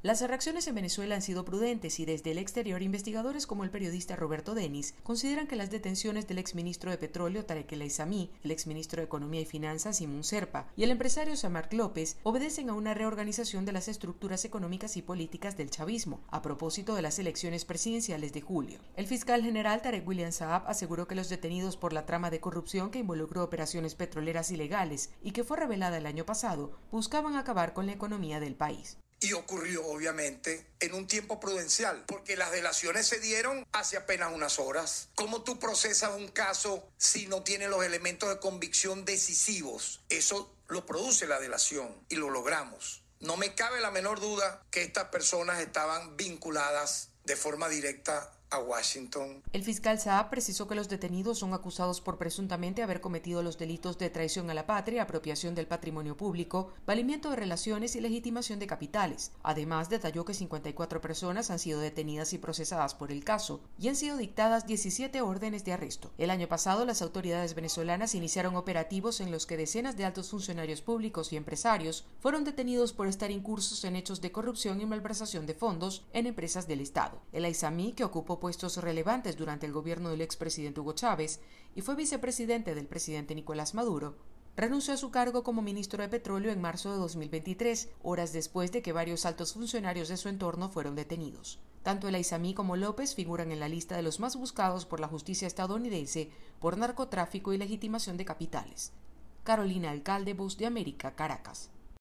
Las reacciones en Venezuela han sido prudentes y desde el exterior investigadores como el periodista Roberto Denis consideran que las detenciones del exministro de Petróleo Tarek El Aissami, el exministro de Economía y Finanzas Simón Serpa y el empresario Samarc López obedecen a una reorganización de las estructuras económicas y políticas del chavismo a propósito de las elecciones presidenciales de julio. El fiscal general Tarek William Saab aseguró que los detenidos por la trama de corrupción que involucró operaciones petroleras ilegales y que fue revelada el año pasado buscaban acabar con la economía del país. Y ocurrió, obviamente, en un tiempo prudencial, porque las delaciones se dieron hace apenas unas horas. ¿Cómo tú procesas un caso si no tiene los elementos de convicción decisivos? Eso lo produce la delación y lo logramos. No me cabe la menor duda que estas personas estaban vinculadas de forma directa a Washington. El fiscal Saab precisó que los detenidos son acusados por presuntamente haber cometido los delitos de traición a la patria, apropiación del patrimonio público, valimiento de relaciones y legitimación de capitales. Además, detalló que 54 personas han sido detenidas y procesadas por el caso y han sido dictadas 17 órdenes de arresto. El año pasado, las autoridades venezolanas iniciaron operativos en los que decenas de altos funcionarios públicos y empresarios fueron detenidos por estar incursos en hechos de corrupción y malversación de fondos en empresas del Estado. El Aissami, que ocupó puestos relevantes durante el gobierno del expresidente Hugo Chávez y fue vicepresidente del presidente Nicolás Maduro, renunció a su cargo como ministro de Petróleo en marzo de 2023, horas después de que varios altos funcionarios de su entorno fueron detenidos. Tanto el Aissami como López figuran en la lista de los más buscados por la justicia estadounidense por narcotráfico y legitimación de capitales. Carolina Alcalde, Voz de América, Caracas.